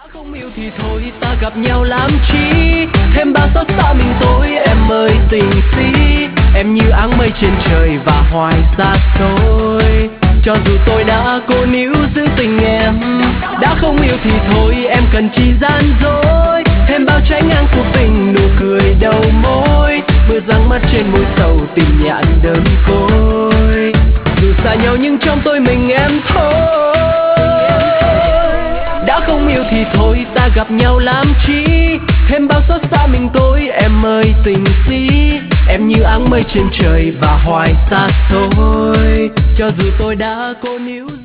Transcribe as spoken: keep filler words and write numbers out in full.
Không yêu thì thôi ta gặp nhau làm chi, thêm bao xót xa mình tôi em ơi tình sĩ. Em như áng mây trên trời và hoài xa xôi, cho dù tôi đã cố níu giữ tình em. Đã không yêu thì thôi em cần chi gian dối, thêm bao trái ngang cuộc tình nụ cười đầu môi. Mưa giăng mắt trên môi sầu tìm nhạn đơn côi, dù xa nhau nhưng trong tôi mình em thôi. Đã không yêu thì thôi ta gặp nhau làm chi, thêm bao xót xa mình tôi em ơi tình sĩ. Em như áng mây trên trời và hoài xa xôi, cho dù tôi đã cố níu